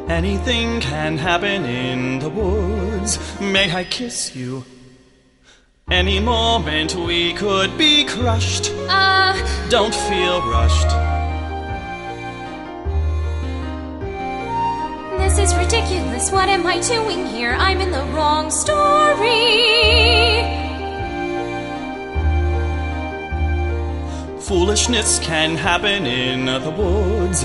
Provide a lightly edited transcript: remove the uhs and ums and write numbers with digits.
Anything can happen in the woods. May I kiss you? Any moment we could be crushed. Don't feel rushed. This is ridiculous. What am I doing here? I'm in the wrong story. Foolishness can happen in the woods.